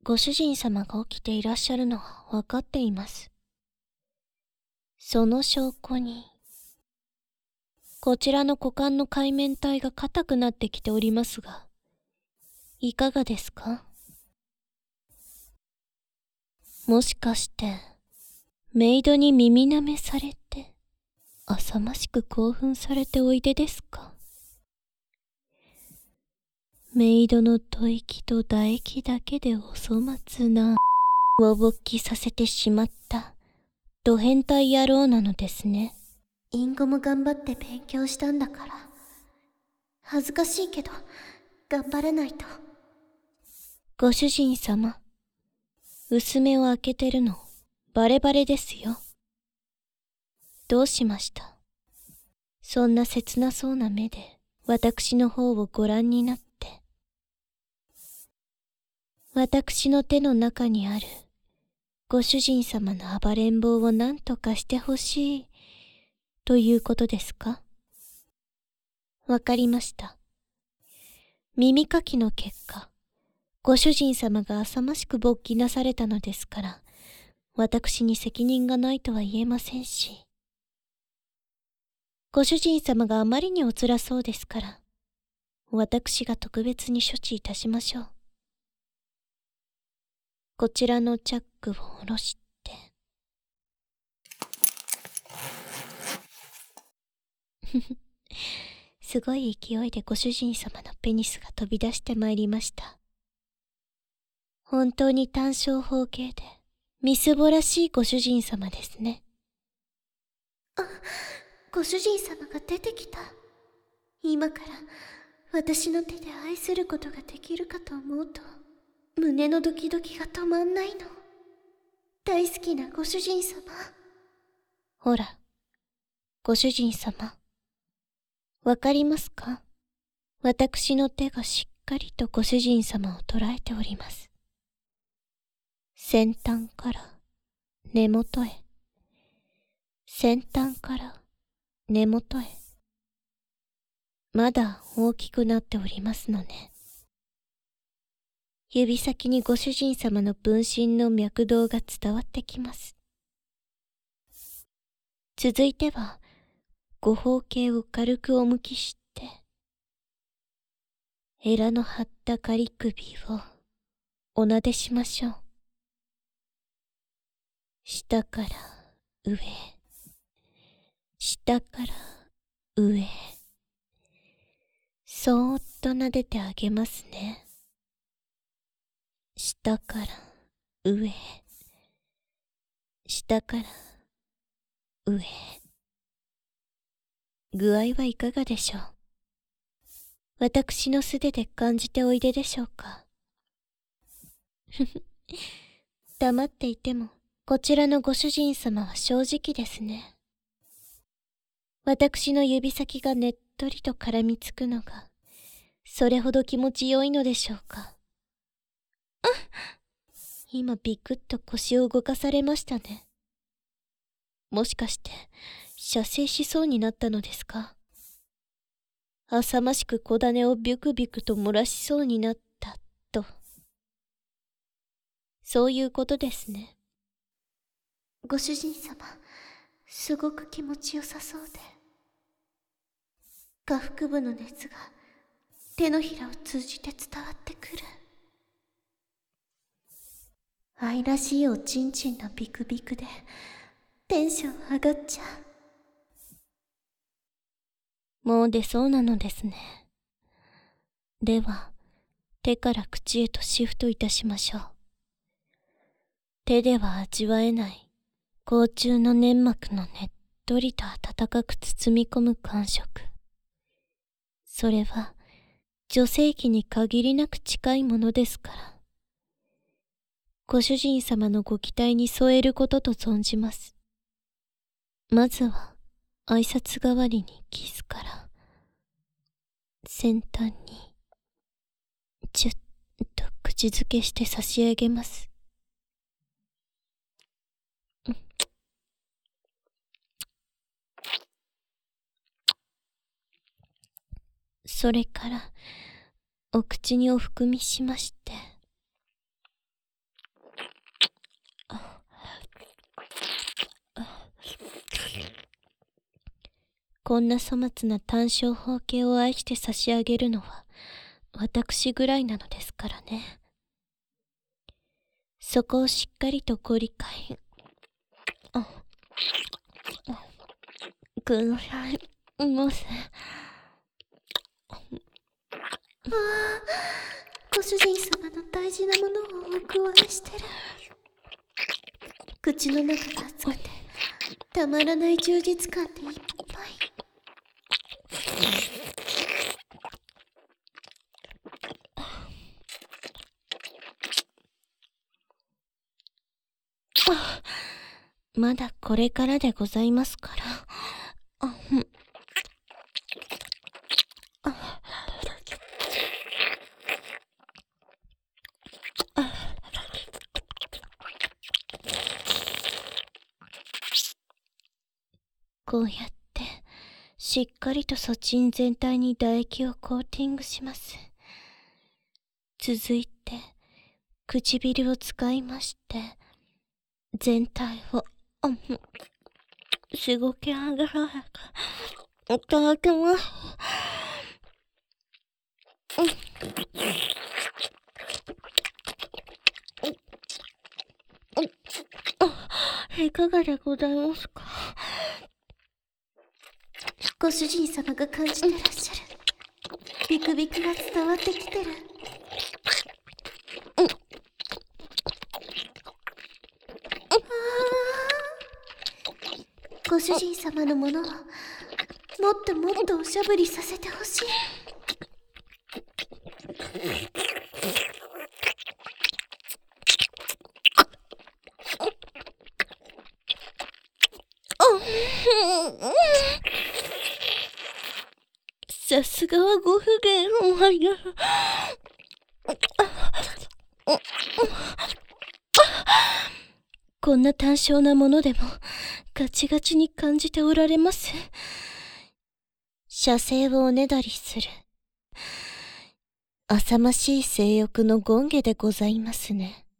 ご主人様が起きていらっしゃるのはわかっています。その証拠に、こちらの股間の海綿体が硬くなってきておりますが、いかがですか？もしかして、メイドに耳舐めされて、浅ましく興奮されておいでですか？メイドの吐息と唾液だけでお粗末なを勃起させてしまったド変態野郎なのですね。 隠語も頑張って勉強したんだから。恥ずかしいけど、頑張らないと。 ご主人様、薄目を開けてるのバレバレですよ。どうしました？そんな切なそうな目で私の方をご覧になって。私の手の中にあるご主人様の暴れん坊を何とかしてほしいということですか？わかりました。耳かきの結果、ご主人様が浅ましく勃起なされたのですから、私に責任がないとは言えませんし。ご主人様があまりにお辛そうですから、私が特別に処置いたしましょう。こちらのチャックを下ろして。すごい勢いでご主人様のペニスが飛び出してまいりました。本当に単小方形で、みすぼらしいご主人様ですね。 あ、ご主人様が出てきた。今から私の手で愛することができるかと思うと、胸のドキドキが止まんないの。大好きなご主人様。 ほら、ご主人様。わかりますか？私の手がしっかりとご主人様を捉えております。先端から根元へ、先端から根元へ。まだ大きくなっておりますのね。指先にご主人様の分身の脈動が伝わってきます。続いては、ご方形を軽くお向きして、エラの張った仮首をお撫でしましょう。下から上へ、下から上へ、そーっと撫でてあげますね。下から上へ、下から上へ。具合はいかがでしょう？私の素手で感じておいででしょうか？ふふ、黙っていても、こちらのご主人様は正直ですね。私の指先がねっとりと絡みつくのが、それほど気持ちよいのでしょうか。今ビクッと腰を動かされましたね。もしかして、射精しそうになったのですか？浅ましく小種をビュクビュクと漏らしそうになったと。そういうことですね。 ご主人様、すごく気持ちよさそうで。下腹部の熱が手のひらを通じて伝わってくる。愛らしいおちんちんのビクビクでテンション上がっちゃう。もう出そうなのですね。では、手から口へとシフトいたしましょう。手では味わえない口中の粘膜のねっとりと温かく包み込む感触。それは女性器に限りなく近いものですから。ご主人様のご期待に添えることと存じます。まずは挨拶代わりにキスから、先端にちゅっと口づけして差し上げます。それからお口にお含みしまして、 こんな粗末な単小方形を愛して差し上げるのは私ぐらいなのですからね。そこをしっかりとご理解くださいませ。 ご主人様の大事なものをお食わしてる。口の中が熱くてたまらない充実感でいっぱい。 まだこれからでございますから。こうやってしっかりとそちん全体に唾液をコーティングします。続いて唇を使いまして全体をしごき上げられていただきます。いかがでございますか？ ご主人様が感じてらっしゃるビクビクが伝わってきてる。ご主人様のものをもっともっとおしゃぶりさせてほしい。 さすがはご不言おはよう。こんな単小なものでもガチガチに感じておられます。射精をおねだりする浅ましい性欲の権化でございますね。